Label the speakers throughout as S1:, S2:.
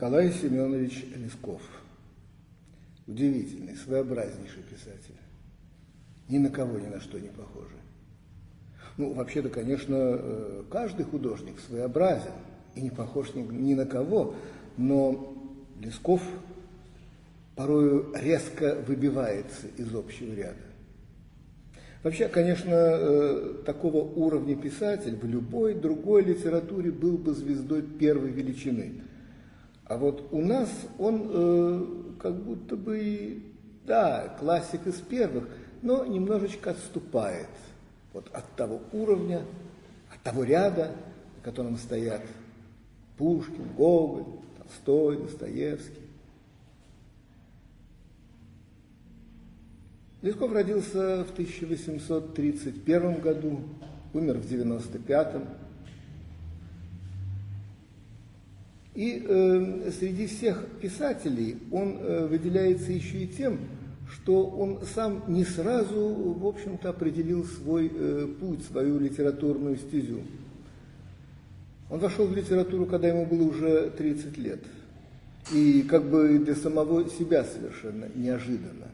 S1: Николай Семенович Лесков. Удивительный, своеобразнейший писатель. Ни на кого, ни на что не похожий. Ну, вообще-то, конечно, каждый художник своеобразен и не похож ни на кого, но Лесков порою резко выбивается из общего ряда. Вообще, конечно, такого уровня писатель в любой другой литературе был бы звездой первой величины. А вот у нас он как будто бы, да, классик из первых, но немножечко отступает вот от того уровня, от того ряда, на котором стоят Пушкин, Гоголь, Толстой, Достоевский. Лесков родился в 1831 году, умер в 1995. И среди всех писателей он выделяется еще и тем, что он сам не сразу, в общем-то, определил свой путь, свою литературную стезю. Он вошел в литературу, когда ему было уже 30 лет. И как бы для самого себя совершенно неожиданно.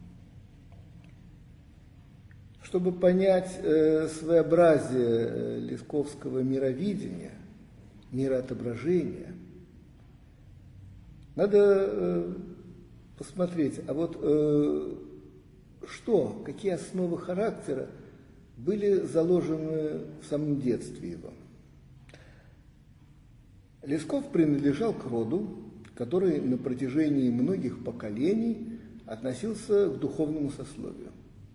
S1: Чтобы понять своеобразие лесковского мировидения, мироотображения, надо посмотреть, а вот какие основы характера были заложены в самом детстве его. Лесков принадлежал к роду, который на протяжении многих поколений относился к духовному сословию.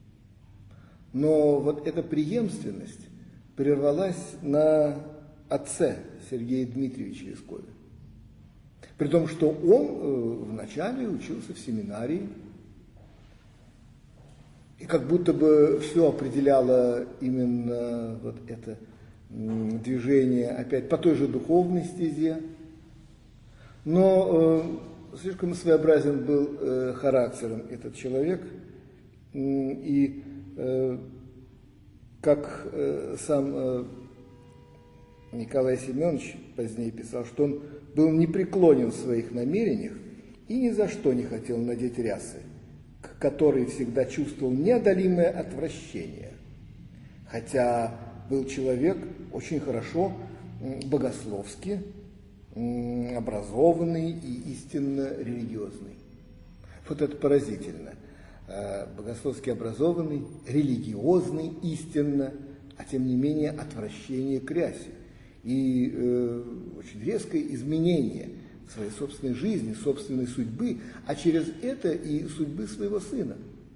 S1: Но вот эта преемственность прервалась на отце Сергея Дмитриевича Лескове. При том, что он вначале учился в семинарии, и как будто бы все определяло именно вот это движение опять по той же духовной стезе. Но слишком своеобразен был характером этот человек, и как сам Николай Семенович позднее писал, что он был непреклонен в своих намерениях и ни за что не хотел надеть рясы, к которой всегда чувствовал неодолимое отвращение. Хотя был человек очень хорошо богословски образованный и истинно религиозный. Вот это поразительно. Богословски образованный, религиозный истинно, а тем не менее отвращение к рясе. И очень резкое изменение своей собственной жизни, собственной судьбы, а через это и судьбы своего сына.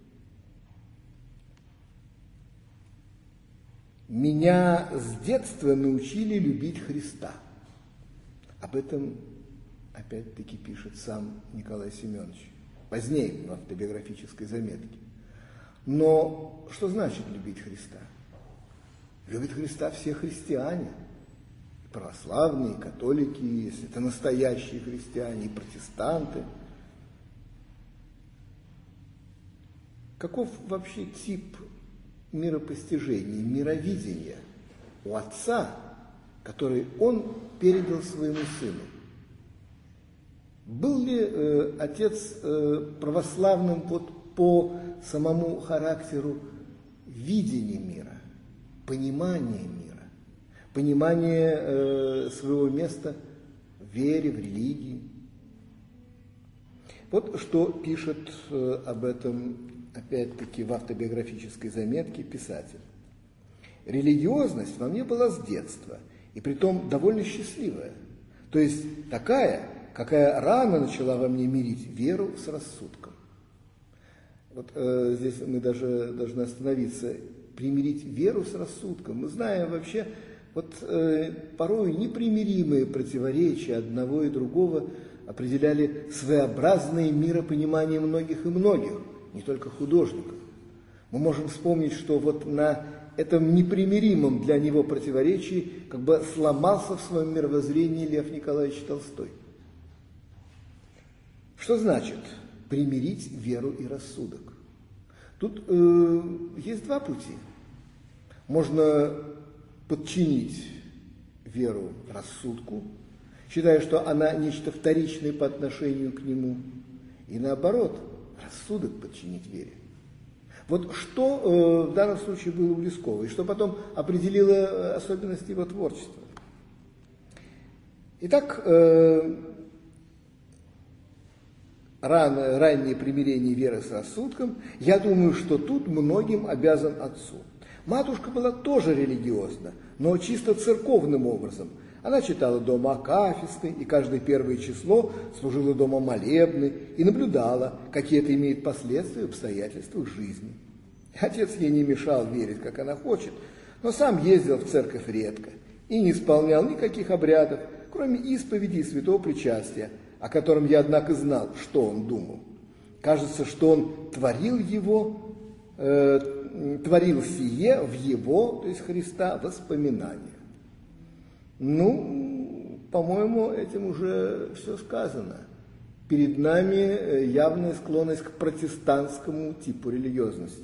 S1: Меня с детства научили любить Христа. Об этом опять-таки пишет сам Николай Семенович, позднее в автобиографической заметке. Но что значит любить Христа? Любят Христа все христиане. Православные, католики, если это настоящие христиане, и протестанты. Каков вообще тип миропостижения, мировидения у отца, который он передал своему сыну? Был ли отец православным вот по самому характеру видения мира, понимания мира? Понимание своего места в вере, в религии. Вот что пишет об этом, опять-таки, в автобиографической заметке писатель. Религиозность во мне была с детства, и притом довольно счастливая. То есть такая, какая рано начала во мне мирить веру с рассудком. Вот здесь мы даже должны остановиться. Примирить веру с рассудком. Мы знаем вообще, вот порой непримиримые противоречия одного и другого определяли своеобразное миропонимание многих и многих, не только художников. Мы можем вспомнить, что вот на этом непримиримом для него противоречии как бы сломался в своем мировоззрении Лев Николаевич Толстой. Что значит примирить веру и рассудок? Тут есть два пути. Можно подчинить веру рассудку, считая, что она нечто вторичное по отношению к нему, и наоборот, рассудок подчинить вере. Вот что в данном случае было у Лескова, и что потом определило особенности его творчества. Итак, раннее примирение веры с рассудком, я думаю, что тут многим обязан отцу. Матушка была тоже религиозна, но чисто церковным образом. Она читала дома акафисты, и каждое первое число служила дома молебны, и наблюдала, какие это имеет последствия в обстоятельствах жизни. Отец ей не мешал верить, как она хочет, но сам ездил в церковь редко и не исполнял никаких обрядов, кроме исповеди и святого причастия, о котором я, однако, знал, что он думал. Кажется, что он творил сие в его, то есть Христа, воспоминания. Ну, по-моему, этим уже все сказано. Перед нами явная склонность к протестантскому типу религиозности.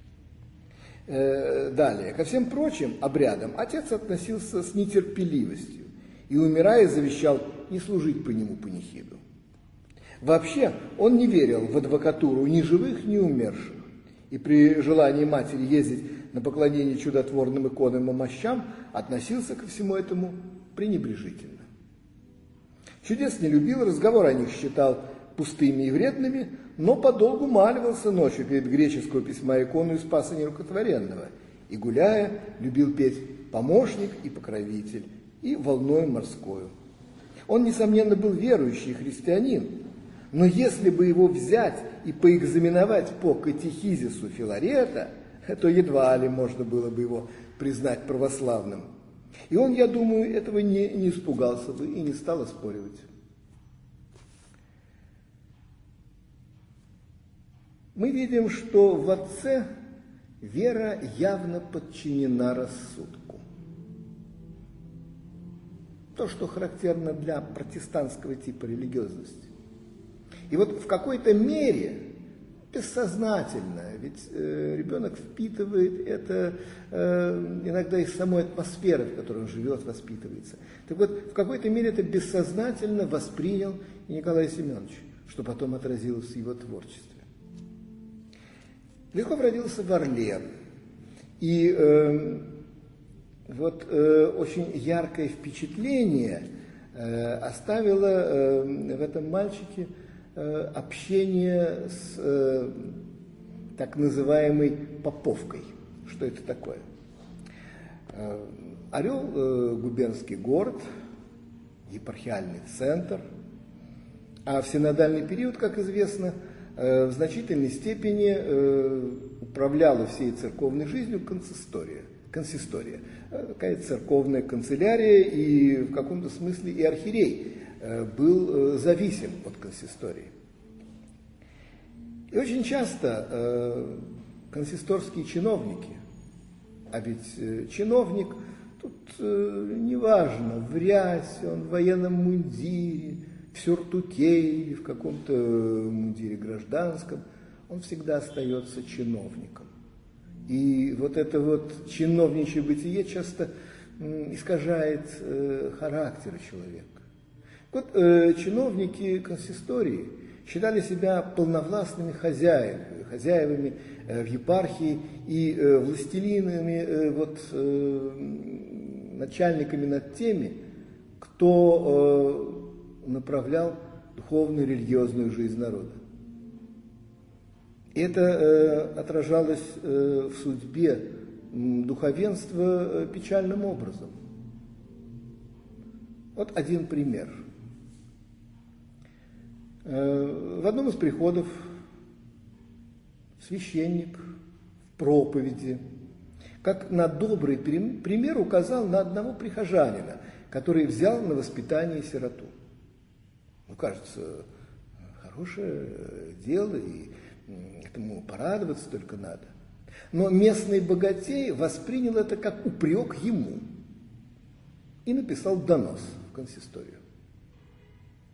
S1: Далее. Ко всем прочим обрядам отец относился с нетерпеливостью и, умирая, завещал не служить по нему панихиду. Вообще, он не верил в адвокатуру ни живых, ни умерших, и при желании матери ездить на поклонение чудотворным иконам и мощам относился ко всему этому пренебрежительно. Чудес не любил, разговор о них считал пустыми и вредными, но подолгу маливался ночью перед греческого письма икону из Спаса Нерукотворенного и, гуляя, любил петь «Помощник и покровитель» и «Волною морскою». Он, несомненно, был верующий христианин, но если бы его взять и поэкзаменовать по катехизису Филарета, то едва ли можно было бы его признать православным. И он, я думаю, этого не испугался бы и не стал оспоривать. Мы видим, что в отце вера явно подчинена рассудку. То, что характерно для протестантского типа религиозности. И вот в какой-то мере, бессознательно, ведь ребенок впитывает это иногда из самой атмосферы, в которой он живет, воспитывается. Так вот, в какой-то мере это бессознательно воспринял и Николай Семенович, что потом отразилось в его творчестве. Лесков родился в Орле, и очень яркое впечатление оставило в этом мальчике общение с так называемой поповкой. Что это такое? Орел – губернский город, епархиальный центр, а в синодальный период, как известно, в значительной степени управляла всей церковной жизнью консистория, такая церковная канцелярия, и в каком-то смысле и архиерей был зависим от консистории. И очень часто консисторские чиновники, а ведь чиновник тут неважно, в рясе, он в военном мундире, в сюртуке или в каком-то мундире гражданском, он всегда остается чиновником. И вот это вот чиновничье бытие часто искажает характер человека. Вот чиновники консистории считали себя полновластными хозяевами в епархии и властелинами, начальниками над теми, кто направлял духовную и религиозную жизнь народа. И это отражалось в судьбе духовенства печальным образом. Вот один пример. В одном из приходов священник в проповеди, как на добрый пример, указал на одного прихожанина, который взял на воспитание сироту. Кажется, хорошее дело, и этому порадоваться только надо. Но местный богатей воспринял это как упрек ему и написал донос в консисторию.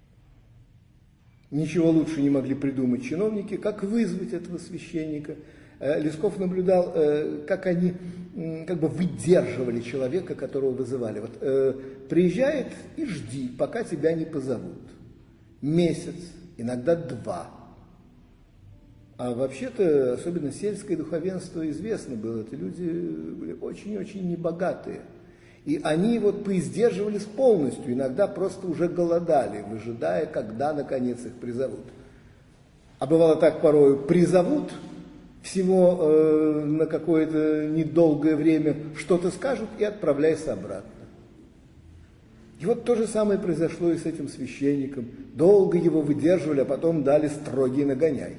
S1: Ничего лучше не могли придумать чиновники, как вызвать этого священника, Лесков наблюдал, как они как бы выдерживали человека, которого вызывали. Вот приезжает и жди, пока тебя не позовут. Месяц, иногда 2. А вообще-то, особенно сельское духовенство известно было, это люди были очень-очень небогатые. И они вот поиздерживались полностью, иногда просто уже голодали, выжидая, когда наконец их призовут. А бывало так порой, призовут, всего на какое-то недолгое время что-то скажут и отправляйся обратно. И вот то же самое произошло и с этим священником. Долго его выдерживали, а потом дали строгий нагоняй.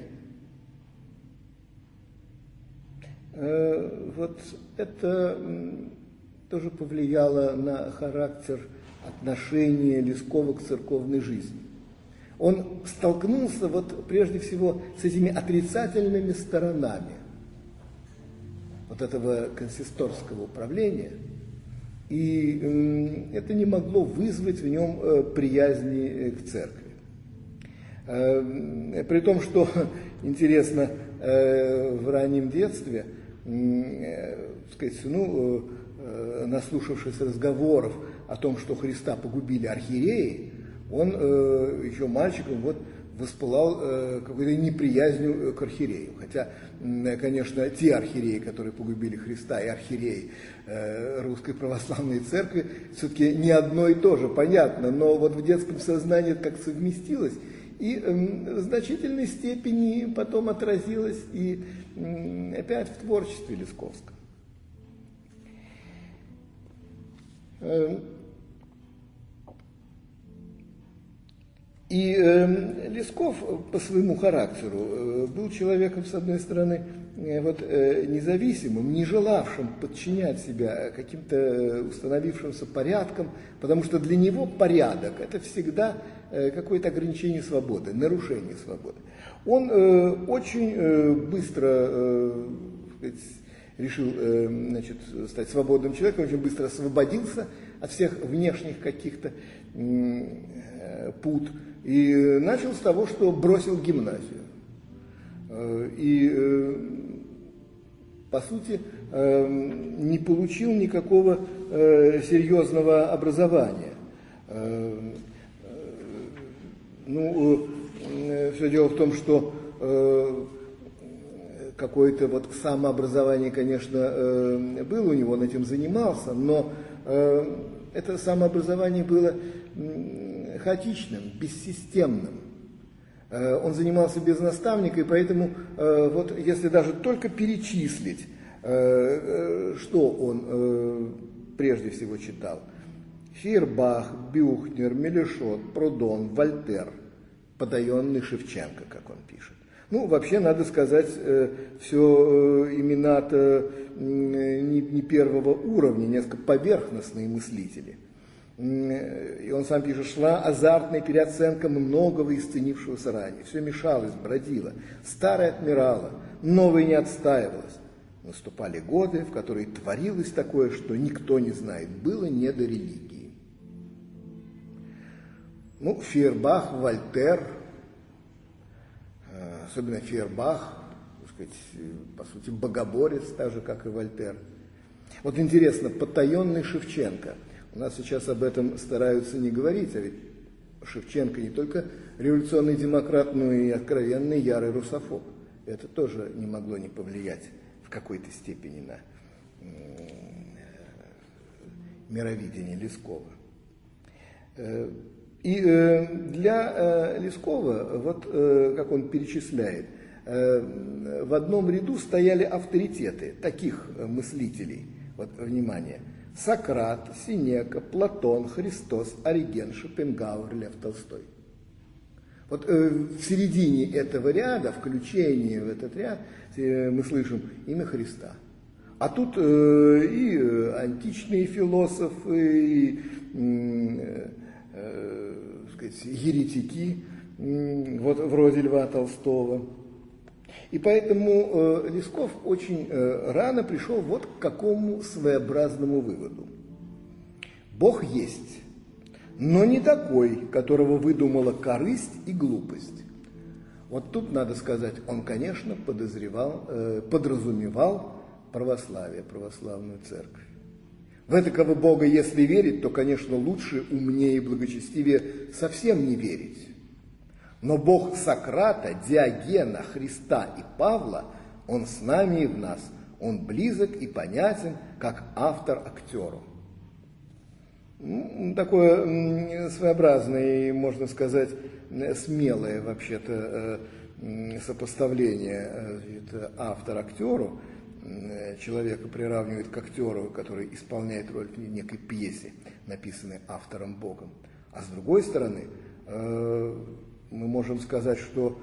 S1: Вот это тоже повлияло на характер отношения Лескова к церковной жизни. Он столкнулся вот прежде всего с этими отрицательными сторонами вот этого консисторского управления, и это не могло вызвать в нем приязни к церкви. При том, что, интересно, в раннем детстве, наслушавшись разговоров о том, что Христа погубили архиереи, он еще мальчиком воспылал какой-то неприязнью к архиерею. Хотя, конечно, те архиереи, которые погубили Христа, и архиереи Русской Православной Церкви, все-таки не одно и то же, понятно, но вот в детском сознании это как совместилось, и в значительной степени потом отразилось и опять в творчестве Лесковском. И Лесков по своему характеру был человеком, с одной стороны, независимым, не желавшим подчинять себя каким-то установившимся порядкам, потому что для него порядок – это всегда какое-то ограничение свободы, нарушение свободы. Он очень быстро решил стать свободным человеком, очень быстро освободился от всех внешних каких-то пут и начал с того, что бросил гимназию. И, по сути, не получил никакого серьезного образования. Все дело в том, что какое-то самообразование, конечно, было у него, он этим занимался, но это самообразование было хаотичным, бессистемным. Он занимался без наставника, и поэтому, если даже только перечислить, что он прежде всего читал: Фейербах, Бюхнер, Мелешот, Прудон, Вольтер, подаенный Шевченко, как он пишет. Вообще, надо сказать, все имена-то не первого уровня, несколько поверхностные мыслители. И он сам пишет: шла азартная переоценка многого исценившегося ранее. Все мешалось, бродило. Старое отмирало, новое не отстаивалось. Наступали годы, в которые творилось такое, что никто не знает. Было не до религии. Фейербах, Вольтер, особенно Фейербах, по сути, богоборец, так же, как и Вольтер. Вот интересно, потаенный Шевченко. У нас сейчас об этом стараются не говорить, а ведь Шевченко не только революционный демократ, но и откровенный ярый русофоб. Это тоже не могло не повлиять в какой-то степени на мировидение Лескова. И для Лескова, как он перечисляет, в одном ряду стояли авторитеты таких мыслителей. Внимание. Сократ, Сенека, Платон, Христос, Ориген, Шопенгауэр, Лев Толстой. В середине этого ряда, включение в этот ряд, мы слышим имя Христа. А тут и античные философы, и еретики, вроде Льва Толстого. И поэтому Лесков очень рано пришел к какому своеобразному выводу. Бог есть, но не такой, которого выдумала корысть и глупость. Вот тут надо сказать, он, конечно, подразумевал православие, православную церковь. В этакого Бога, если верить, то, конечно, лучше, умнее и благочестивее совсем не верить. Но Бог Сократа, Диогена, Христа и Павла, Он с нами и в нас. Он близок и понятен, как автор актеру. Такое своеобразное, можно сказать, смелое вообще-то сопоставление автор актеру. Человека приравнивают к актеру, который исполняет роль в некой пьесе, написанной автором Богом. А с другой стороны, мы можем сказать, что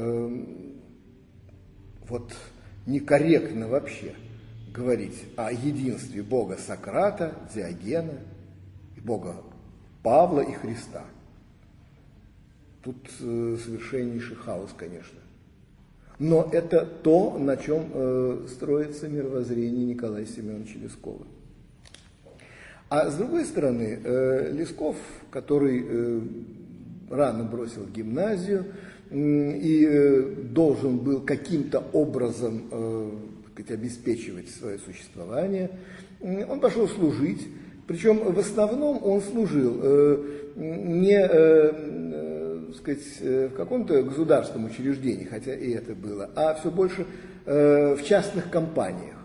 S1: вот некорректно вообще говорить о единстве Бога Сократа, Диогена, Бога Павла и Христа. Тут совершеннейший хаос, конечно. Но это то, на чем строится мировоззрение Николая Семеновича Лескова. А с другой стороны, Лесков, который рано бросил гимназию и должен был каким-то образом обеспечивать свое существование, он пошел служить. Причем в основном он служил не в каком-то государственном учреждении, хотя и это было, а все больше в частных компаниях,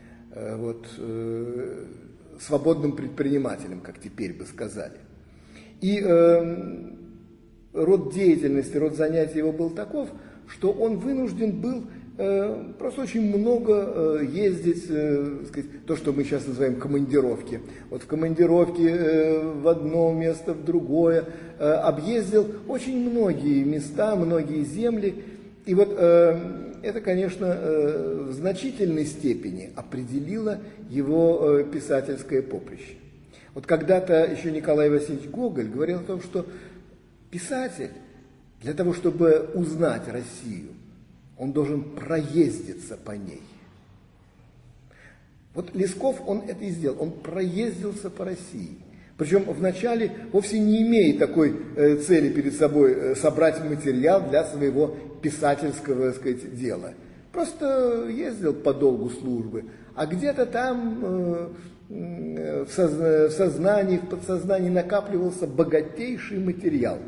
S1: свободным предпринимателем, как теперь бы сказали. И род деятельности, род занятий его был таков, что он вынужден был просто очень много ездить, то, что мы сейчас называем командировки. Вот в командировке в одно место, в другое, объездил очень многие места, многие земли. И вот это, конечно, в значительной степени определило его писательское поприще. Вот когда-то еще Николай Васильевич Гоголь говорил о том, что писатель для того, чтобы узнать Россию, он должен проездиться по ней. Вот Лесков, он это и сделал, он проездился по России. Причем вначале вовсе не имея такой цели перед собой собрать материал для своего писательского, так сказать, дела. Просто ездил по долгу службы, а где-то там в сознании, в подсознании накапливался богатейший материал.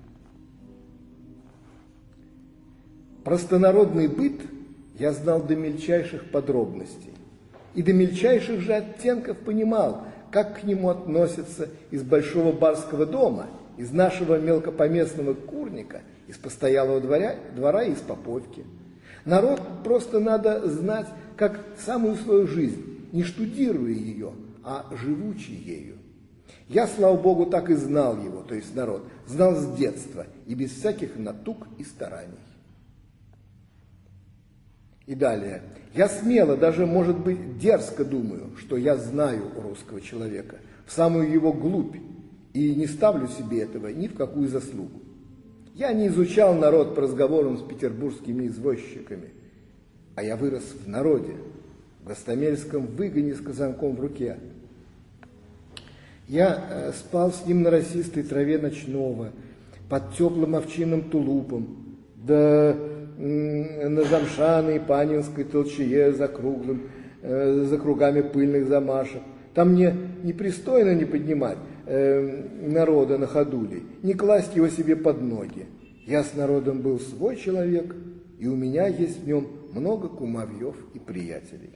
S1: Простонародный быт я знал до мельчайших подробностей. И до мельчайших же оттенков понимал, как к нему относятся из большого барского дома, из нашего мелкопоместного курника, из постоялого двора и из поповки. Народ просто надо знать, как самую свою жизнь, не штудируя ее, а живучи ею. Я, слава Богу, так и знал его, то есть народ, знал с детства и без всяких натуг и стараний. И далее. Я смело, даже, может быть, дерзко думаю, что я знаю русского человека, в самую его глубь, и не ставлю себе этого ни в какую заслугу. Я не изучал народ по разговорам с петербургскими извозчиками, а я вырос в народе, в гостомельском выгоне с казанком в руке. Я спал с ним на росистой траве ночного, под теплым овчинным тулупом, да на Замшаной, Панинской толчее за кругами пыльных замашек. Там мне непристойно не поднимать народа на ходулей, не класть его себе под ноги. Я с народом был свой человек, и у меня есть в нем много кумовьев и приятелей.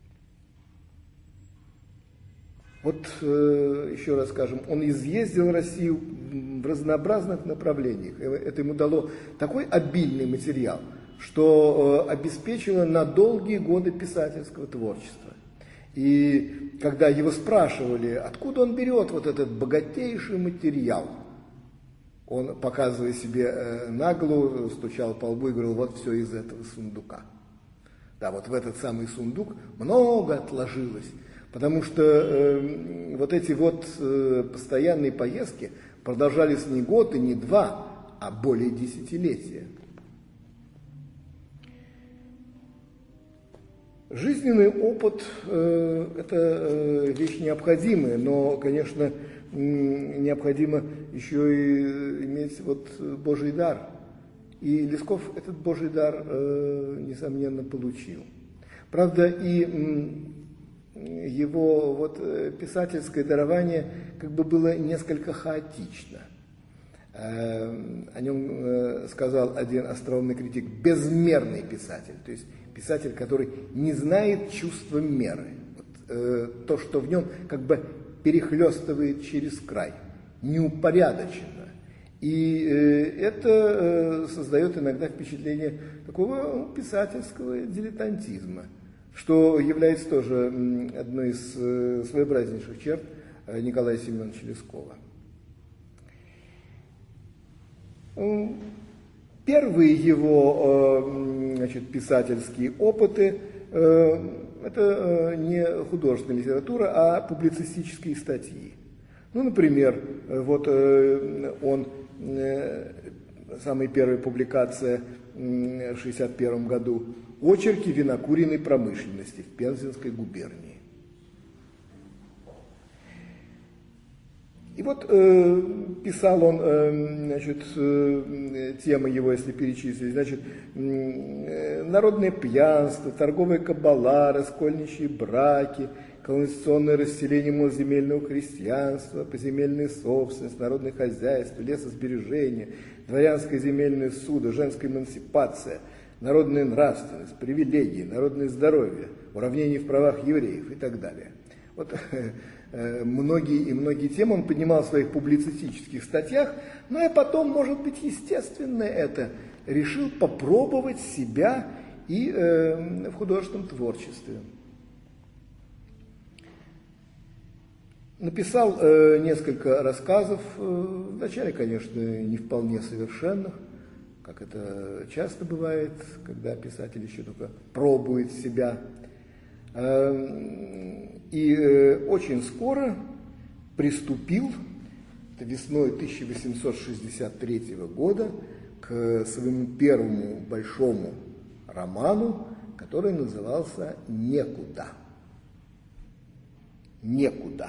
S1: Вот еще раз скажем, он изъездил Россию в разнообразных направлениях. Это ему дало такой обильный материал, что обеспечило на долгие годы писательского творчества. И когда его спрашивали, откуда он берет вот этот богатейший материал, он, показывая себе нагло, стучал по лбу и говорил, вот все из этого сундука. Да, вот в этот самый сундук много отложилось. Потому что вот эти вот постоянные поездки продолжались не год и не два, а более десятилетия. Жизненный опыт – это вещь необходимая, но, конечно, необходимо еще и иметь вот Божий дар. И Лесков этот Божий дар, несомненно, получил. Правда, и его вот писательское дарование как бы было несколько хаотично. О нем сказал один остроумный критик: безмерный писатель, то есть писатель, который не знает чувства меры. Вот, то, что в нем как бы перехлестывает через край, неупорядоченно. И это создает иногда впечатление такого писательского дилетантизма, что является тоже одной из своеобразнейших черт Николая Семеновича Лескова. Первые его, значит, писательские опыты это не художественная литература, а публицистические статьи. Ну, например, вот он, самая первая публикация в 1961 году, «Очерки винокуренной промышленности в Пензенской губернии». И вот писал он, значит, темы его, если перечислить, значит, народное пьянство, торговая кабала, раскольничьи браки, колонизационное расселение малоземельного крестьянства, поземельная собственность, народное хозяйство, лесосбережение, дворянское земельное судо, женская эмансипация, народная нравственность, привилегии, народное здоровье, уравнение в правах евреев и так далее. Вот многие темы он поднимал в своих публицистических статьях, но и потом, может быть, естественно это, решил попробовать себя и в художественном творчестве. Написал несколько рассказов, вначале, конечно, не вполне совершенных, как это часто бывает, когда писатель еще только пробует себя. И очень скоро приступил весной 1863 года к своему первому большому роману, который назывался «Некуда». «Некуда».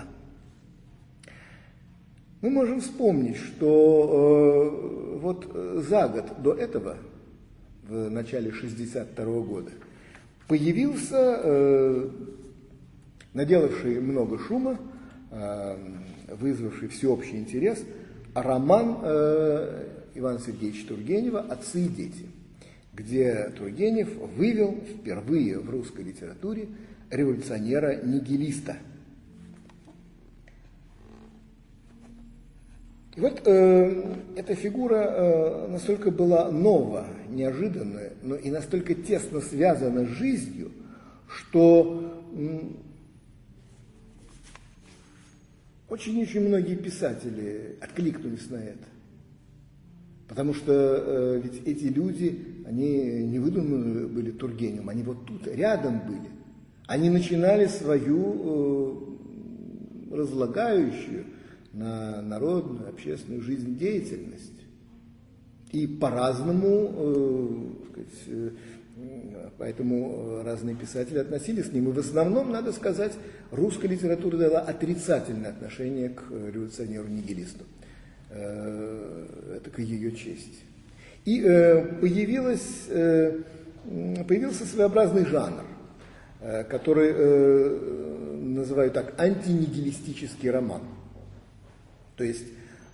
S1: Мы можем вспомнить, что вот за год до этого, в начале 1962 года, появился, наделавший много шума, вызвавший всеобщий интерес, роман Ивана Сергеевича Тургенева «Отцы и дети», где Тургенев вывел впервые в русской литературе революционера-нигилиста. И вот эта фигура настолько была нова, неожиданная, но и настолько тесно связана с жизнью, что очень-очень многие писатели откликнулись на это. Потому что ведь эти люди, они не выдуманы были Тургеневым, они вот тут рядом были. Они начинали свою разлагающую на народную, общественную жизнь деятельность. И по-разному, поэтому разные писатели относились к ним. И в основном, надо сказать, русская литература дала отрицательное отношение к революционеру-нигилисту. Это к ее чести. И появился своеобразный жанр, который называют так антинигилистический роман. То есть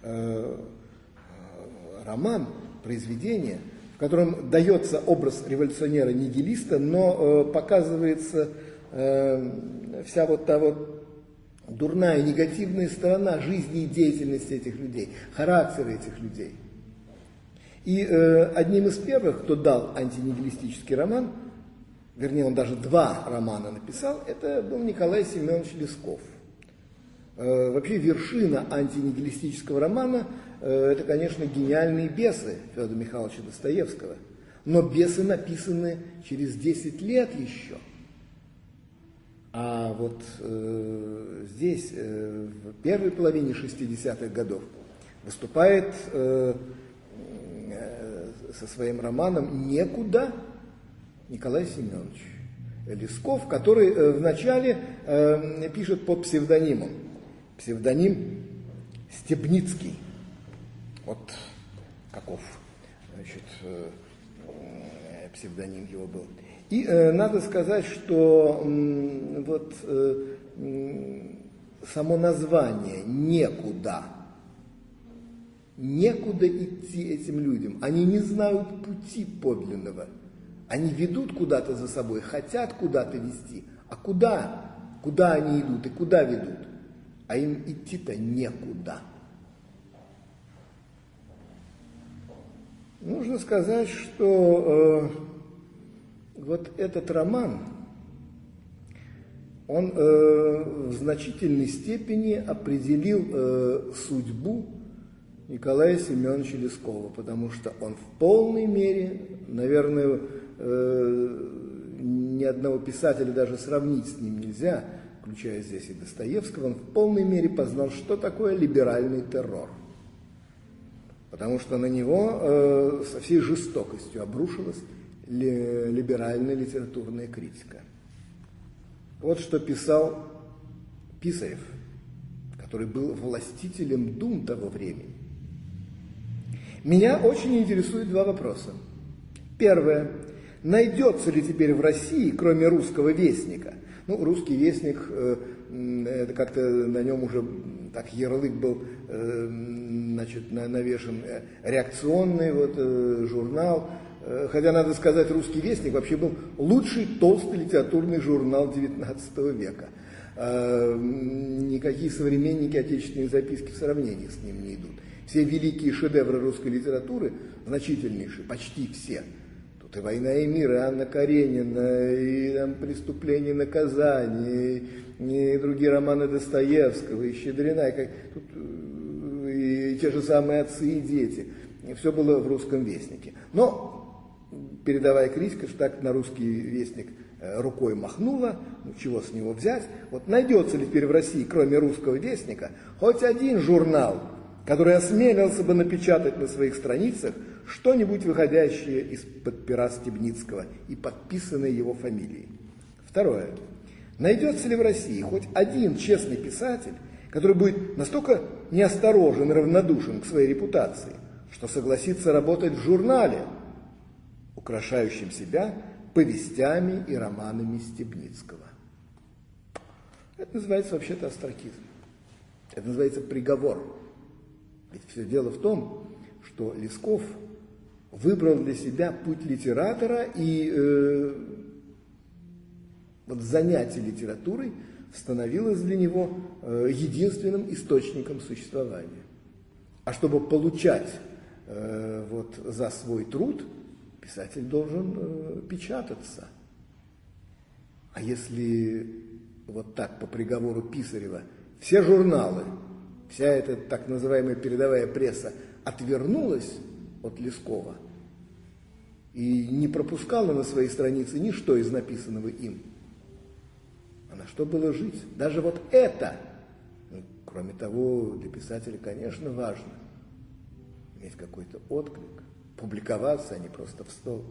S1: роман, произведение, в котором дается образ революционера-нигилиста, но показывается вся вот та вот дурная, негативная сторона жизни и деятельности этих людей, характера этих людей. И одним из первых, кто дал антинигилистический роман, вернее, он даже 2 романа написал, это был Николай Семенович Лесков. Вообще вершина антинигилистического романа это, конечно, «Гениальные бесы» Федора Михайловича Достоевского. Но «Бесы» написаны через 10 лет еще. А вот здесь, в первой половине 60-х годов, выступает со своим романом «Некуда» Николай Семенович Лесков, который вначале пишет под псевдонимом. Псевдоним Стебницкий. Вот каков значит, псевдоним его был. И надо сказать, что вот само название «Некуда», некуда идти этим людям, они не знают пути подлинного, они ведут куда-то за собой, хотят куда-то вести, а куда? Куда они идут и куда ведут? А им идти-то некуда. Нужно сказать, что вот этот роман, он в значительной степени определил судьбу Николая Семеновича Лескова, потому что он в полной мере, наверное, ни одного писателя даже сравнить с ним нельзя, включая здесь и Достоевского, он в полной мере познал, что такое либеральный террор. Потому что на него со всей жестокостью обрушилась либеральная литературная критика. Вот что писал Писарев, который был властителем дум того времени. Меня очень интересуют два вопроса. Первое. Найдется ли теперь в России, кроме русского вестника? Ну, русский вестник, это как-то на нем уже так ярлык был, значит, навешен, реакционный вот, журнал. Хотя, надо сказать, русский вестник вообще был лучший толстый литературный журнал XIX века. Никакие современники отечественные записки в сравнении с ним не идут. Все великие шедевры русской литературы, значительнейшие, почти все. Тут и «Война и мир», и Анна Каренина, и там «Преступление и наказание», и другие романы Достоевского, и Щедрина, и те же самые «Отцы и дети». Все было в русском вестнике. Но передовая критика, что так на русский вестник рукой махнула, ну чего с него взять. Вот найдется ли теперь в России, кроме русского вестника, хоть один журнал, который осмелился бы напечатать на своих страницах что-нибудь выходящее из-под пера Стебницкого и подписанное его фамилией. Второе. Найдется ли в России хоть один честный писатель, который будет настолько неосторожен и равнодушен к своей репутации, что согласится работать в журнале, украшающем себя повестями и романами Стебницкого? Это называется вообще-то остракизм. Это называется приговор. Ведь все дело в том, что Лесков выбрал для себя путь литератора, и вот занятие литературой становилось для него единственным источником существования. А чтобы получать вот за свой труд, писатель должен печататься. А если вот так по приговору Писарева все журналы, вся эта так называемая передовая пресса отвернулась от Лескова и не пропускала на своей странице ничто из написанного им, а на что было жить? Даже вот это, ну, кроме того, для писателя, конечно, важно иметь какой-то отклик, публиковаться, а не просто в стол.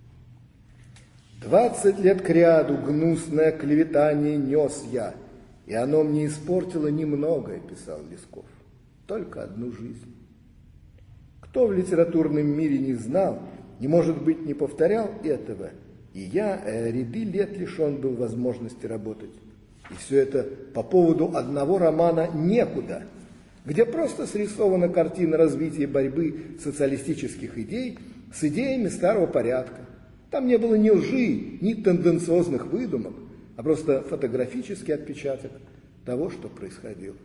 S1: 20 лет кряду гнусное клеветание нес я, и оно мне испортило немногое, писал Лесков, только одну жизнь. Кто в литературном мире не знал и, может быть, не повторял этого, и я ряды лет лишен был возможности работать. И все это по поводу одного романа «Некуда», где просто срисована картина развития борьбы социалистических идей с идеями старого порядка. Там не было ни лжи, ни тенденциозных выдумок, а просто фотографический отпечаток того, что происходило.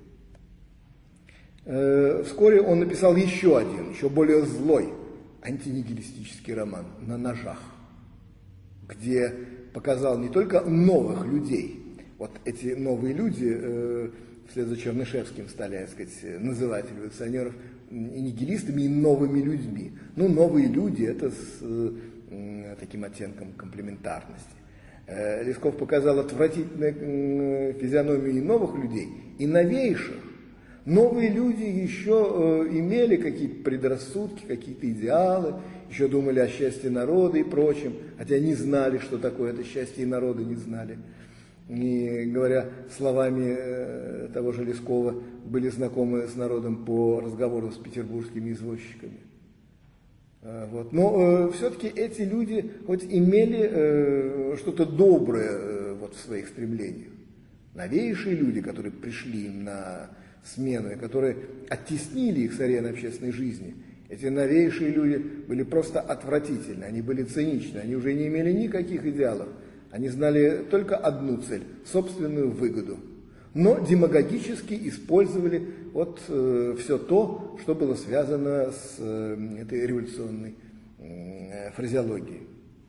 S1: Вскоре он написал еще один, еще более злой, антинигилистический роман «На ножах», где показал не только новых людей. Вот эти новые люди вслед за Чернышевским стали, так сказать, называть революционеров и нигилистами, и новыми людьми. Ну, новые люди – это с таким оттенком комплементарности. Лесков показал отвратительную физиономию и новых людей, и новейших. Новые люди еще имели какие-то предрассудки, какие-то идеалы, еще думали о счастье народа и прочем, хотя не знали, что такое это счастье, и народа не знали. И, говоря словами того же Лескова, были знакомы с народом по разговорам с петербургскими извозчиками. Вот. Но все-таки эти люди хоть имели что-то доброе вот в своих стремлениях. Новейшие люди, которые пришли им на смену, и которые оттеснили их с арены общественной жизни, эти новейшие люди были просто отвратительны, они были циничны, они уже не имели никаких идеалов. Они знали только одну цель – собственную выгоду. Но демагогически использовали вот все то, что было связано с этой революционной фразеологией.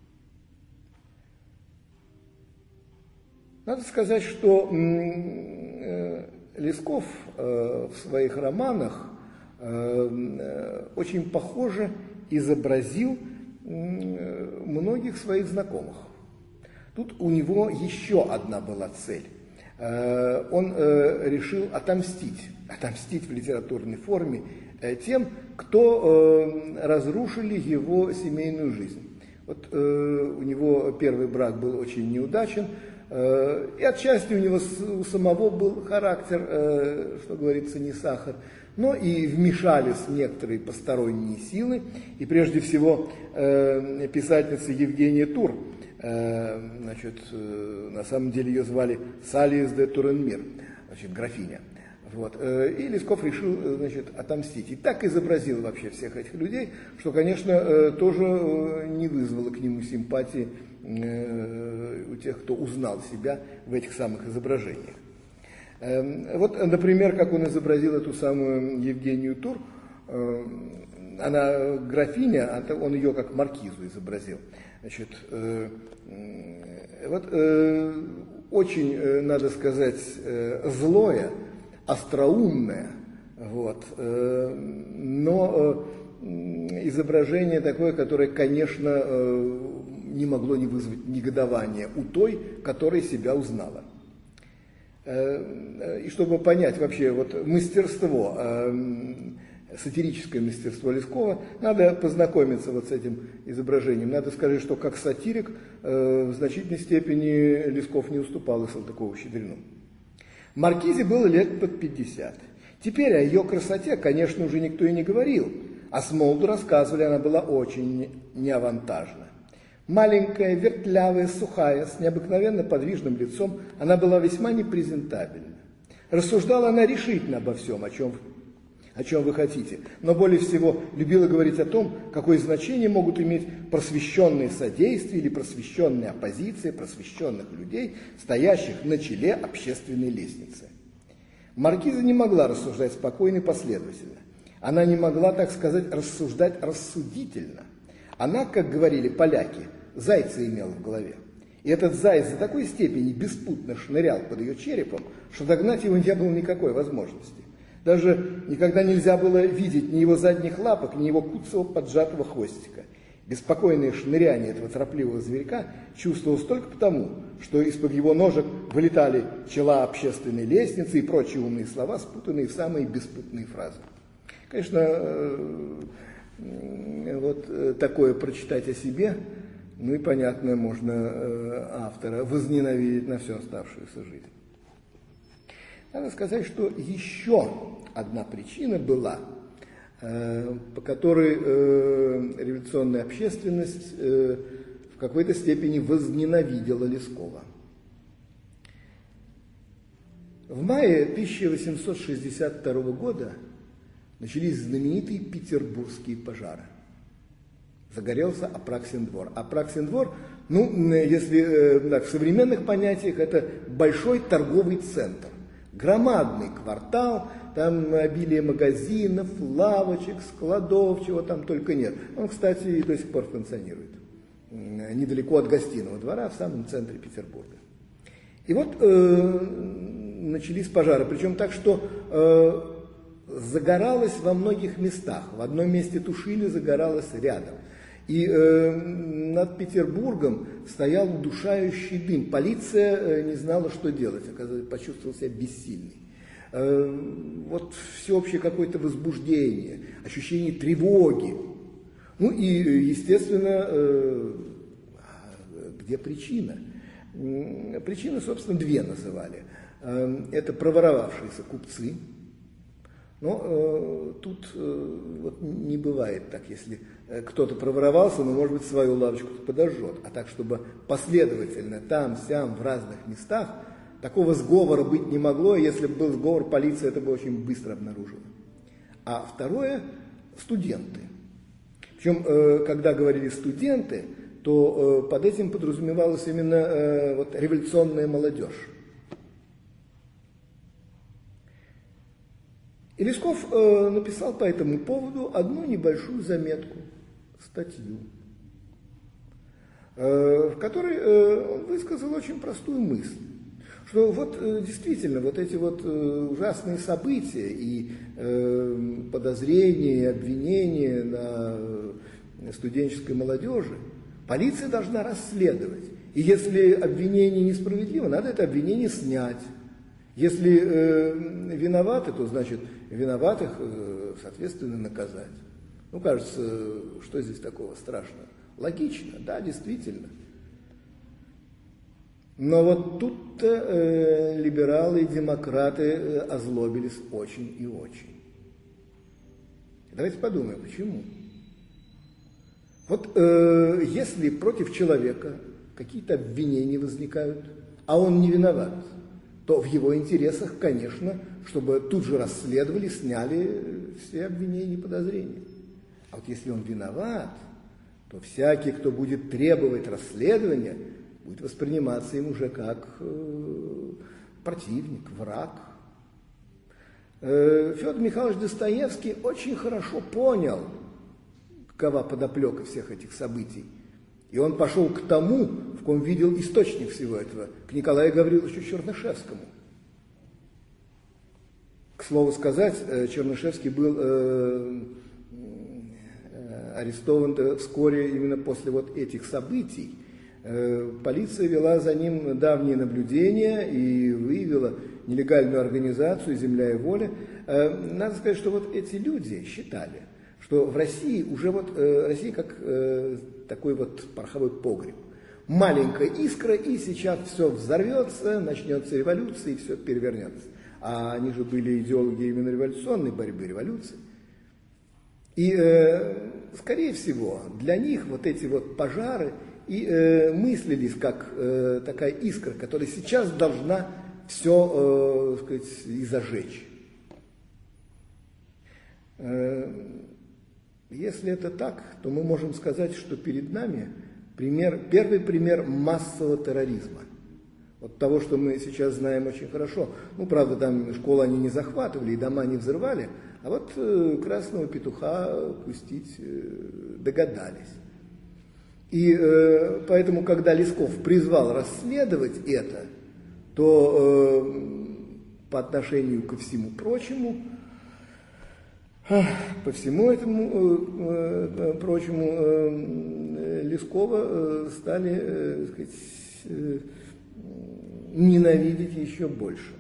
S1: Надо сказать, что Лесков в своих романах очень похоже изобразил многих своих знакомых. Тут у него еще одна была цель. Он решил отомстить в литературной форме тем, кто разрушили его семейную жизнь. Вот у него первый брак был очень неудачен, и отчасти у него у самого был характер, что говорится, не сахар, но и вмешались некоторые посторонние силы, и прежде всего писательница Евгения Тур. Значит, на самом деле ее звали Салиес де Туренмир, значит, графиня. Вот. И Лесков решил, значит, отомстить. И так изобразил вообще всех этих людей, что, конечно, тоже не вызвало к нему симпатии у тех, кто узнал себя в этих самых изображениях. Вот, например, как он изобразил эту самую Евгению Тур. Она графиня, он ее как маркизу изобразил. Значит, вот очень, надо сказать, злое, остроумное, вот, но изображение такое, которое, конечно, не могло не вызвать негодования у той, которая себя узнала. И чтобы понять вообще вот мастерство, сатирическое мастерство Лескова, надо познакомиться вот с этим изображением. Надо сказать, что как сатирик в значительной степени Лесков не уступал Салтыкову-Щедрину. Маркизе было лет под 50. Теперь о ее красоте, конечно, уже никто и не говорил, а с молоду рассказывали, она была очень неавантажна. Маленькая, вертлявая, сухая, с необыкновенно подвижным лицом, она была весьма непрезентабельна. Рассуждала она решительно обо всем, о чем вы хотите, но более всего любила говорить о том, какое значение могут иметь просвещенные содействия или просвещенная оппозиция просвещенных людей, стоящих на челе общественной лестницы. Маркиза не могла рассуждать спокойно и последовательно. Она не могла, так сказать, рассуждать рассудительно. Она, как говорили поляки, зайца имела в голове. И этот заяц до такой степени беспутно шнырял под ее черепом, что догнать его не было никакой возможности. Даже никогда нельзя было видеть ни его задних лапок, ни его куцого поджатого хвостика. Беспокойное шныряние этого торопливого зверька чувствовалось только потому, что из-под его ножек вылетали чела общественной лестницы и прочие умные слова, спутанные в самые беспутные фразы. Конечно, вот такое прочитать о себе, ну и, понятно, можно автора возненавидеть на всю оставшуюся жизнь. Надо сказать, что еще одна причина была, по которой революционная общественность в какой-то степени возненавидела Лескова. В мае 1862 года начались знаменитые петербургские пожары. Загорелся Апраксин двор. Апраксин двор, ну, если так, в современных понятиях, это большой торговый центр. Громадный квартал, там обилие магазинов, лавочек, складов, чего там только нет. Он, кстати, и до сих пор функционирует. Недалеко от Гостиного двора, в самом центре Петербурга. И вот начались пожары, причем так, что загоралось во многих местах. В одном месте тушили, загоралось рядом. И над Петербургом стоял удушающий дым. Полиция не знала, что делать, оказывается, почувствовала себя бессильной. Вот всеобщее какое-то возбуждение, ощущение тревоги. Ну и, естественно, где причина? Причины, собственно, две называли. Это проворовавшиеся купцы. Но тут вот не бывает так, если кто-то проворовался, но, может быть, свою лавочку подожжет. А так, чтобы последовательно там, сям, в разных местах, такого сговора быть не могло, и если бы был сговор, полиция это бы очень быстро обнаружила. А второе – студенты. Причем, когда говорили студенты, то под этим подразумевалась именно вот, революционная молодежь. И Лесков написал по этому поводу одну небольшую заметку, статью, в которой он высказал очень простую мысль, что вот действительно вот эти вот ужасные события и подозрения, и обвинения на студенческой молодежи полиция должна расследовать. И если обвинение несправедливо, надо это обвинение снять. Если виноваты, то значит виноватых, соответственно, наказать. Ну, кажется, что здесь такого страшного? Логично, да, действительно. Но вот тут-то либералы и демократы озлобились очень и очень. Давайте подумаем, почему. Вот если против человека какие-то обвинения возникают, а он не виноват, то в его интересах, конечно, чтобы тут же расследовали, сняли все обвинения и подозрения. А вот если он виноват, то всякий, кто будет требовать расследования, будет восприниматься им уже как противник, враг. Федор Михайлович Достоевский очень хорошо понял, какова подоплека всех этих событий. И он пошел к тому, в ком видел источник всего этого, к Николаю Гавриловичу Чернышевскому. К слову сказать, Чернышевский был арестован вскоре именно после вот этих событий. Полиция вела за ним давние наблюдения и выявила нелегальную организацию «Земля и воля». Надо сказать, что вот эти люди считали, что в России уже вот Россия как такой вот пороховой погреб. Маленькая искра, и сейчас все взорвется, начнется революция, и все перевернется. А они же были идеологи именно революционной борьбы, революции. И, скорее всего, для них вот эти вот пожары и мыслились как такая искра, которая сейчас должна все, сказать, и зажечь. Если это так, то мы можем сказать, что перед нами первый пример массового терроризма. Вот того, что мы сейчас знаем очень хорошо. Ну, правда, там школы они не захватывали и дома не взрывали, а вот красного петуха пустить догадались. И поэтому, когда Лесков призвал расследовать это, то по отношению ко всему прочему, Лескова стали, сказать, ненавидеть еще больше.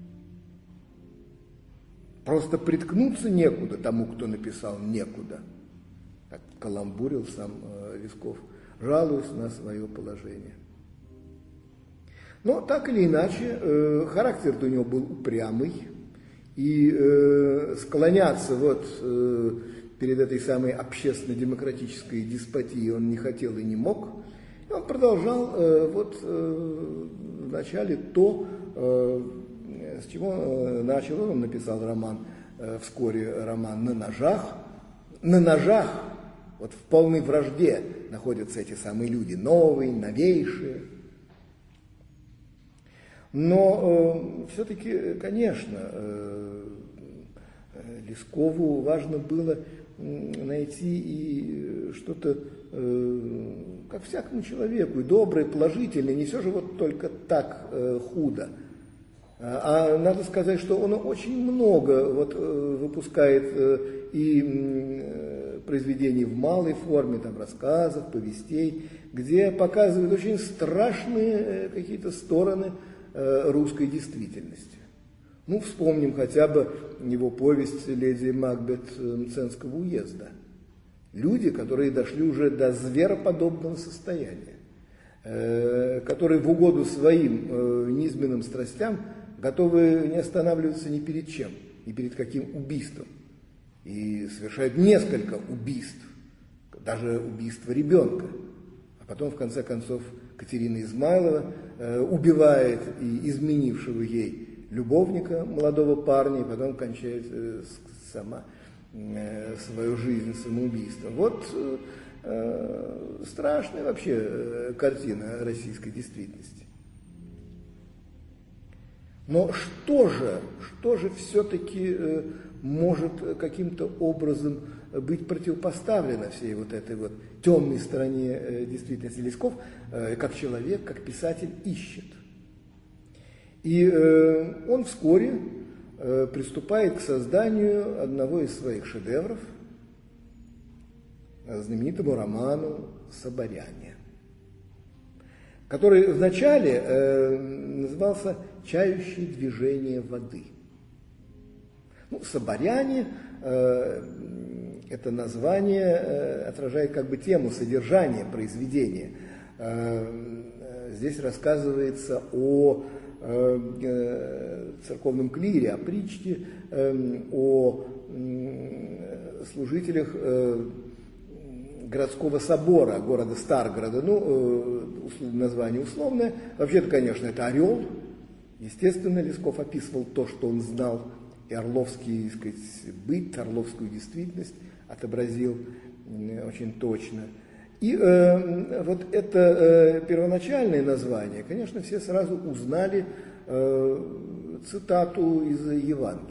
S1: Просто приткнуться некуда тому, кто написал, некуда. Так каламбурил сам Лесков, жалуясь на свое положение. Но так или иначе, характер у него был упрямый, и склоняться вот перед этой самой общественно-демократической деспотией он не хотел и не мог. И он продолжал вначале то, с чего начал. Он написал роман, вскоре роман «На ножах». На ножах, вот в полной вражде находятся эти самые люди, новые, новейшие. Но все-таки, конечно, Лескову важно было найти и что-то, как всякому человеку, и доброе, положительное, не все же вот только так худо. А надо сказать, что он очень много вот выпускает и произведений в малой форме, там, рассказов, повестей, где показывают очень страшные какие-то стороны русской действительности. Ну, вспомним хотя бы его повесть «Леди Макбет Мценского уезда». Люди, которые дошли уже до звероподобного состояния, которые в угоду своим низменным страстям готовы не останавливаться ни перед чем, ни перед каким убийством. И совершают несколько убийств, даже убийство ребенка. А потом, в конце концов, Катерина Измайлова убивает и изменившего ей любовника, молодого парня, и потом кончает сама свою жизнь самоубийством. Вот страшная вообще картина российской действительности. Но что же все-таки может каким-то образом быть противопоставлено всей вот этой вот темной стороне действительности? Лесков, как человек, как писатель, ищет. И он вскоре приступает к созданию одного из своих шедевров, знаменитому роману «Соборяне», который вначале назывался «Чающие движения воды». Ну, «Соборяне» это название отражает как бы тему, содержание произведения. Здесь рассказывается о церковном клире, о притче, о служителях городского собора, города Старгорода. Название условное. Вообще-то, конечно, это орел. Естественно, Лесков описывал то, что он знал, и орловский, так сказать, быт, орловскую действительность отобразил очень точно. И вот это первоначальное название, конечно, все сразу узнали цитату из Евангелия.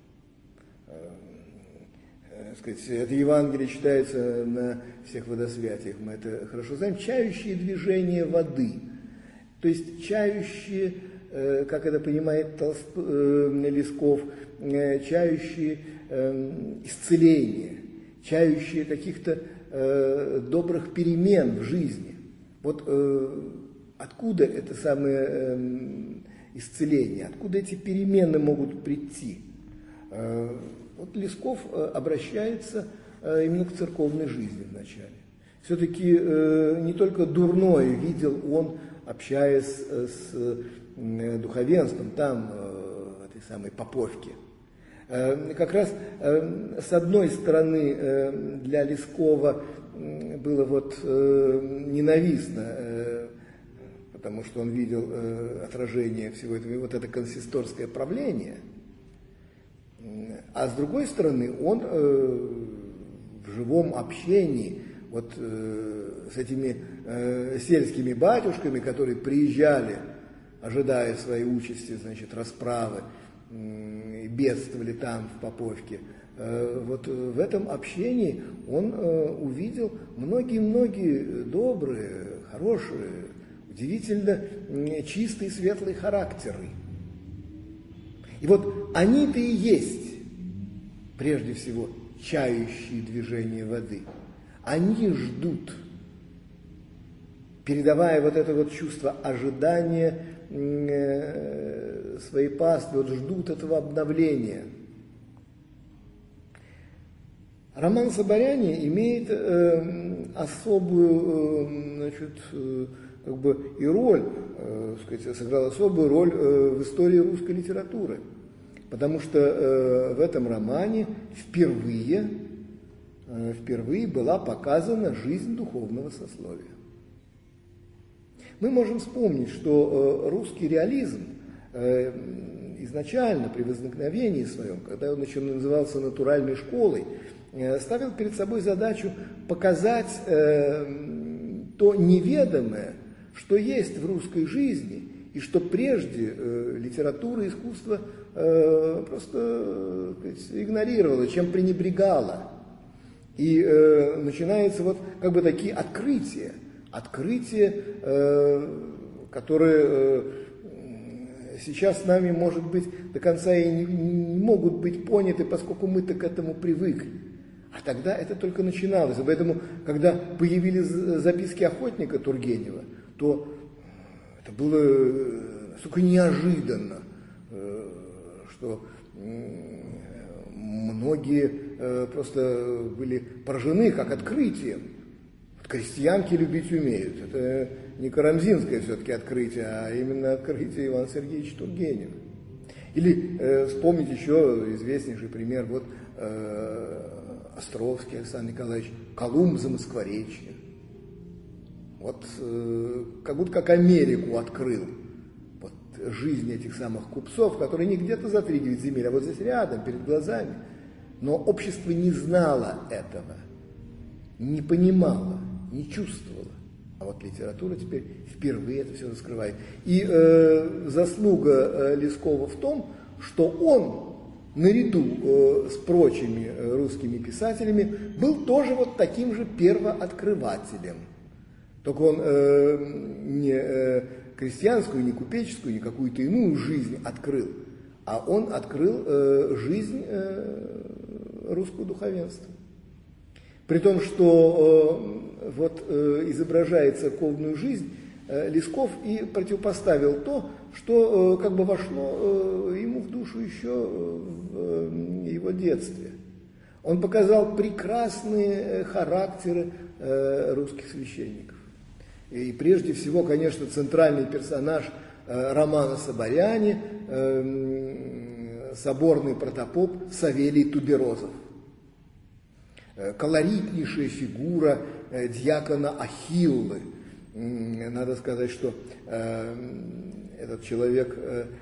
S1: Это Евангелие читается на всех водосвятиях, мы это хорошо знаем. Чающие движения воды, то есть чающие, как это понимает Лесков, чающие исцеления, чающие каких-то добрых перемен в жизни. Вот откуда это самое исцеление, откуда эти перемены могут прийти? Вот Лесков обращается именно к церковной жизни вначале. Все-таки не только дурное видел он, общаясь с духовенством там, в этой самой Поповке. Как раз с одной стороны для Лескова было вот ненавистно, потому что он видел отражение всего этого, вот это консисторское правление. А с другой стороны, он в живом общении вот с этими сельскими батюшками, которые приезжали, ожидая своей участи, значит, расправы, и бедствовали там, в Поповке, вот в этом общении он увидел многие-многие добрые, хорошие, удивительно чистые, светлые характеры. И вот они-то и есть, прежде всего, чающие движения воды. Они ждут, передавая вот это вот чувство ожидания своей паствы, вот ждут этого обновления. Роман «Соборяне» имеет особую, значит, как бы и роль, сказать, сыграл особую роль в истории русской литературы, потому что в этом романе впервые была показана жизнь духовного сословия. Мы можем вспомнить, что русский реализм изначально при возникновении своем, когда он еще назывался натуральной школой, ставил перед собой задачу показать то неведомое, что есть в русской жизни, и что прежде литература и искусство просто игнорировала, чем пренебрегала. И начинаются вот как бы такие открытия, которые сейчас с нами, может быть, до конца и не могут быть поняты, поскольку мы-то к этому привыкли. А тогда это только начиналось. И поэтому, когда появились записки охотника Тургенева, то это было настолько неожиданно, что многие просто были поражены как открытием. Крестьянки любить умеют. Это не карамзинское все-таки открытие, а именно открытие Ивана Сергеевича Тургенева. Или вспомнить еще известнейший пример, вот Островский Александр Николаевич, Колумб Замоскворечье. Вот как будто как Америку открыл. Вот жизнь этих самых купцов, которые не где-то за 3-9 земель, а вот здесь рядом, перед глазами. Но общество не знало этого, не понимало, не чувствовало. А вот литература теперь впервые это все раскрывает. И заслуга Лескова в том, что он, наряду с прочими русскими писателями, был тоже вот таким же первооткрывателем. Только он не крестьянскую, не купеческую, не какую-то иную жизнь открыл, а он открыл жизнь русского духовенства. При том, что изображает церковную жизнь, Лесков и противопоставил то, что как бы вошло ему в душу еще в его детстве. Он показал прекрасные характеры русских священников. И прежде всего, конечно, центральный персонаж романа Соборяне, соборный протопоп Савелий Туберозов. Колоритнейшая фигура дьякона Ахиллы. Надо сказать, что этот человек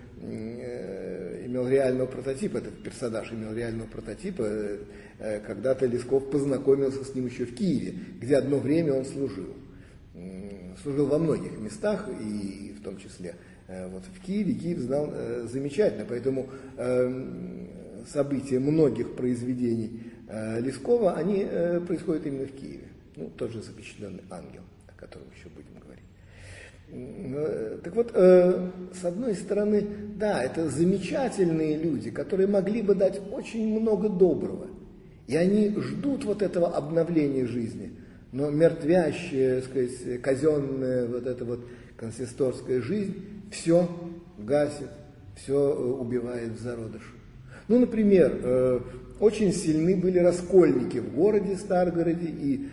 S1: имел реального прототипа, этот персонаж имел реального прототипа. Когда-то Лесков познакомился с ним еще в Киеве, где одно время он служил. Служил во многих местах, и в том числе вот в Киеве. Киев знал замечательно, поэтому события многих произведений Лескова, они происходят именно в Киеве. Ну, тот же «Запечатленный ангел», о котором еще будем говорить. Так вот, с одной стороны, да, это замечательные люди, которые могли бы дать очень много доброго. И они ждут вот этого обновления жизни. Но мертвящая, так сказать, казенная вот эта вот консисторская жизнь все гасит, все убивает в зародыше. Ну, например, очень сильны были раскольники в городе Старгороде, и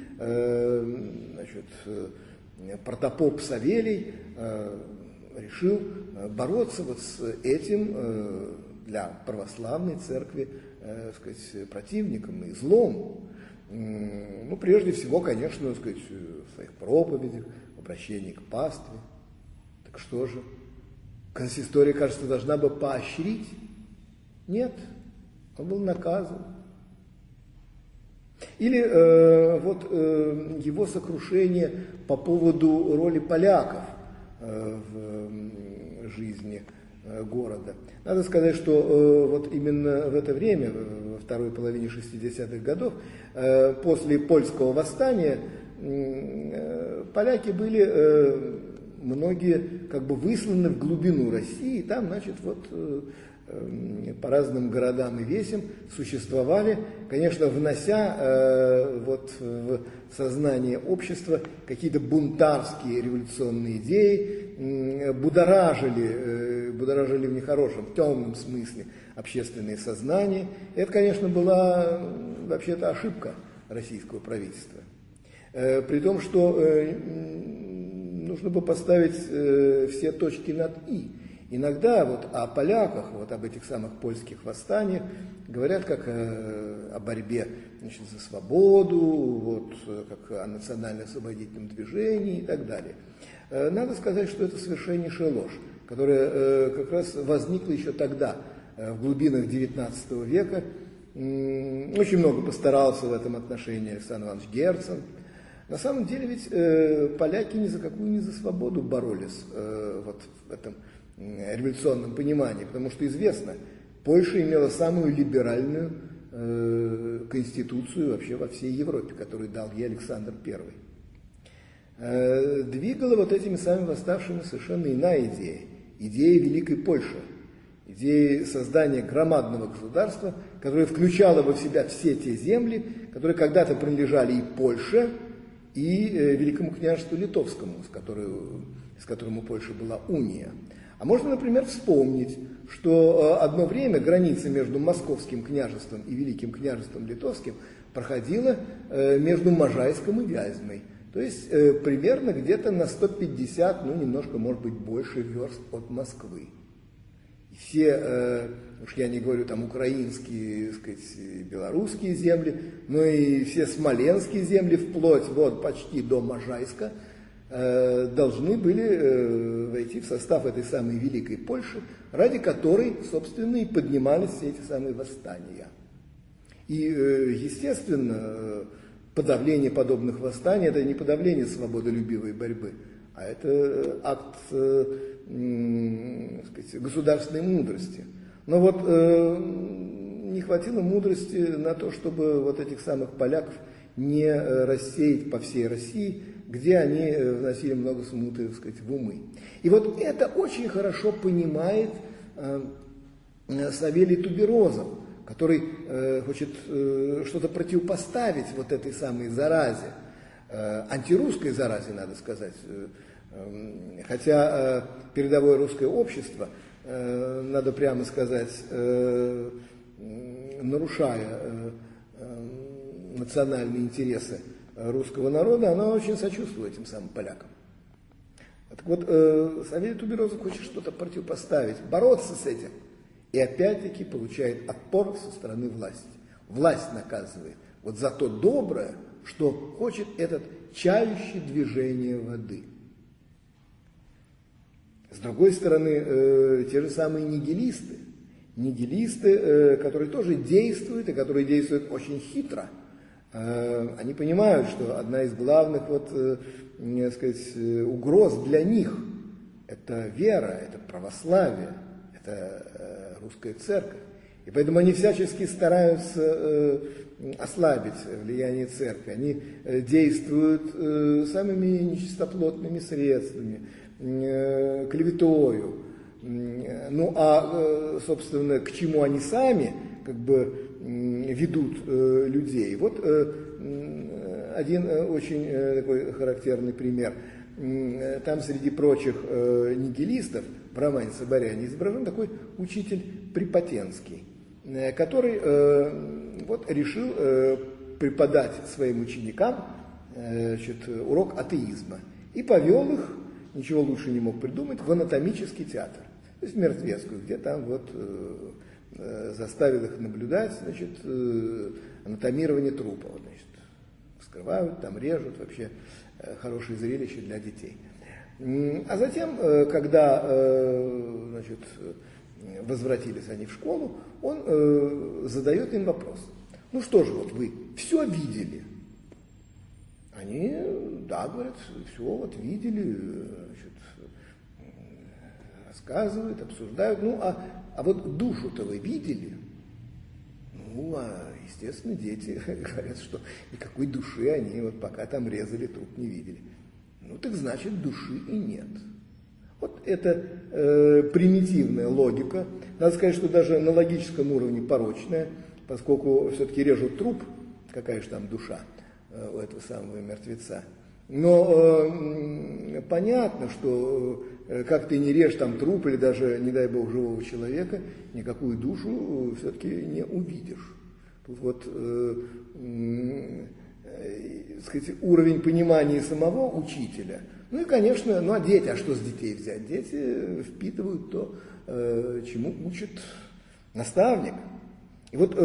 S1: протопоп Савелий решил бороться вот с этим для православной церкви, так сказать, противником и злом. Ну, прежде всего, конечно, так сказать, в своих проповедях, в обращении к пастве. Так что же? Консистория, кажется, должна бы поощрить? Нет, он был наказан. Или его сокрушение по поводу роли поляков в жизни города. Надо сказать, что вот именно в это время, во второй половине 60-х годов, после польского восстания, поляки были многие как бы высланы в глубину России, и там, значит, вот по разным городам и весям существовали, конечно, внося вот в сознание общества какие-то бунтарские революционные идеи, будоражили в нехорошем, в темном смысле общественное сознание. И это, конечно, была вообще-то ошибка российского правительства. При том, что нужно бы поставить все точки над «и». Иногда вот о поляках, вот об этих самых польских восстаниях говорят как о борьбе, значит, за свободу, вот, как о национально-освободительном движении и так далее. Надо сказать, что это совершеннейшая ложь, которая как раз возникла еще тогда, в глубинах XIX века. Очень много постарался в этом отношении Александр Иванович Герцен. На самом деле ведь поляки ни за какую, ни за свободу боролись вот в этом революционном понимании, потому что известно, Польша имела самую либеральную конституцию вообще во всей Европе, которую дал ей Александр I. Двигала вот этими самыми восставшими совершенно иная идея, идея Великой Польши, идея создания громадного государства, которое включало в себя все те земли, которые когда-то принадлежали и Польше, и Великому княжеству Литовскому, с которым у Польши была уния. А можно, например, вспомнить, что одно время граница между Московским княжеством и Великим княжеством Литовским проходила между Можайском и Вязьмой. То есть примерно где-то на 150, ну немножко, может быть, больше верст от Москвы. Все, уж я не говорю там украинские, так сказать, белорусские земли, но и все смоленские земли, вплоть вот почти до Можайска, должны были войти в состав этой самой Великой Польши, ради которой, собственно, и поднимались все эти самые восстания. И, естественно, подавление подобных восстаний – это не подавление свободолюбивой борьбы, а это акт сказать, государственной мудрости. Но вот не хватило мудрости на то, чтобы вот этих самых поляков не рассеять по всей России, где они вносили много смуты, так сказать, в умы. И вот это очень хорошо понимает Савелий Туберозов, который хочет что-то противопоставить вот этой самой заразе, антирусской заразе, надо сказать. Хотя передовое русское общество, надо прямо сказать, нарушая национальные интересы русского народа, оно очень сочувствует этим самым полякам. Так вот, Савелий Туберозов хочет что-то противопоставить, бороться с этим. И опять-таки получает отпор со стороны власти. Власть наказывает вот за то доброе, что хочет этот чающий движение воды. С другой стороны, те же самые нигилисты, которые тоже действуют, и которые действуют очень хитро, они понимают, что одна из главных вот, так сказать, угроз для них – это вера, это православие, это русская церковь. И поэтому они всячески стараются ослабить влияние церкви. Они действуют самыми нечистоплотными средствами, клеветою. Ну а, собственно, к чему они сами как бы ведут людей. Вот один очень такой характерный пример. Там среди прочих нигилистов в романе «Соборяне» изображен такой учитель Припотенский, который вот решил преподать своим ученикам урок атеизма и повел их, ничего лучше не мог придумать, в анатомический театр, то есть в Мертвецкую, где там вот заставил их наблюдать, значит, анатомирование трупа, вот, значит, вскрывают, там режут, вообще хорошее зрелище для детей. А затем, когда, значит, возвратились они в школу, он задает им вопрос. Ну что же, вот вы все видели? Они, да, говорят, все вот видели, значит, рассказывают, обсуждают. Ну, а вот душу-то вы видели? Ну, естественно, дети говорят, что никакой души они вот пока там резали, труп не видели. Ну, так значит, души и нет. Вот это примитивная логика. Надо сказать, что даже на логическом уровне порочная, поскольку все-таки режут труп, какая же там душа у этого самого мертвеца. Но понятно, что как ты не режь там труп или даже, не дай бог, живого человека, никакую душу все-таки не увидишь. Тут вот сказать, уровень понимания самого учителя. Ну и, конечно, ну а дети, а что с детей взять? Дети впитывают то, чему учит наставник. И вот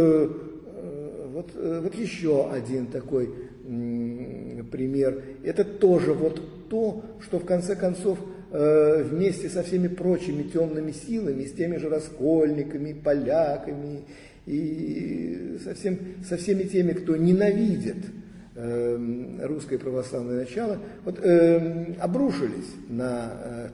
S1: еще один такой пример. Это тоже вот то, что в конце концов вместе со всеми прочими темными силами, с теми же раскольниками, поляками и со всеми теми, кто ненавидит русское православное начало, вот, обрушились на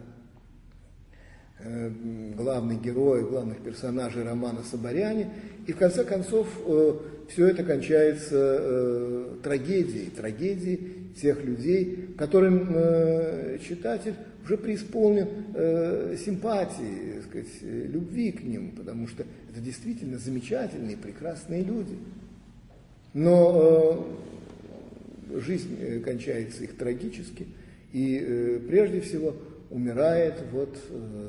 S1: главных героев, главных персонажей романа «Соборяне», и в конце концов все это кончается трагедией тех людей, которым читатель уже преисполнен симпатии, так сказать, любви к ним, потому что это действительно замечательные, прекрасные люди. Но жизнь кончается их трагически, и прежде всего умирает вот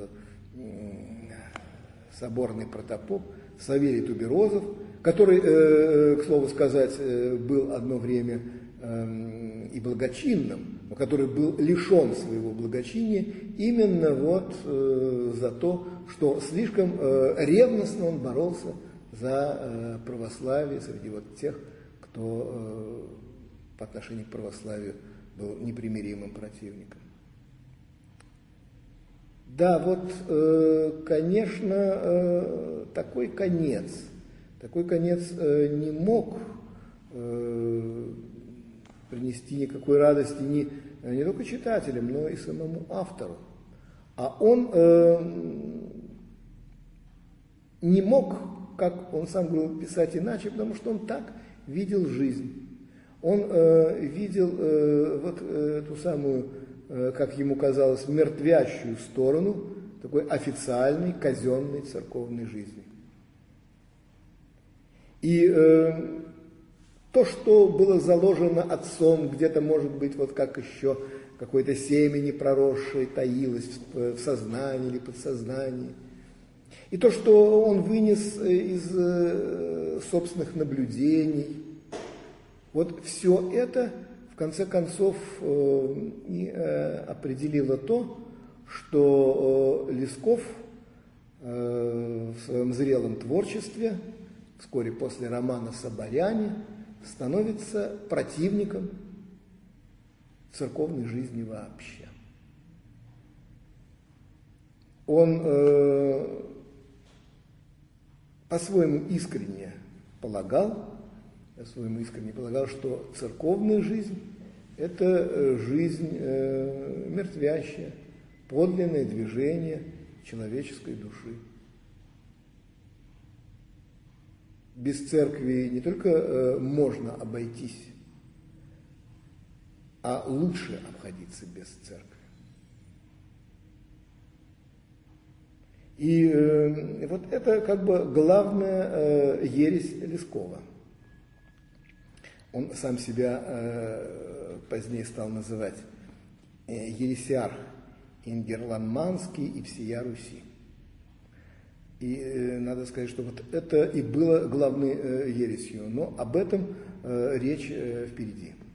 S1: соборный протопоп Савелий Туберозов, который, к слову сказать, был одно время и благочинным, но который был лишен своего благочиния именно вот за то, что слишком ревностно он боролся за православие среди вот тех, кто по отношению к православию был непримиримым противником. Да, вот, конечно, такой конец не мог принести никакой радости не только читателям, но и самому автору. А он не мог, как он сам говорил, писать иначе, потому что он так видел жизнь. Он видел вот эту самую, как ему казалось, мертвящую сторону такой официальной, казенной церковной жизни. И то, что было заложено отцом, где-то, может быть, вот как еще какое-то семя проросшее таилось в сознании или подсознании. И то, что он вынес из собственных наблюдений, вот все это, в конце концов, и определило то, что Лесков в своем зрелом творчестве, вскоре после романа «Соборяне», становится противником церковной жизни вообще. Он по-своему искренне полагал, что церковная жизнь – это жизнь мертвящая, подлинное движение человеческой души. Без церкви не только можно обойтись, а лучше обходиться без церкви. И вот это как бы главная ересь Лескова. Он сам себя позднее стал называть ересиарх Ингерланманский и всея Руси. И надо сказать, что вот это и было главной ересью, но об этом речь впереди.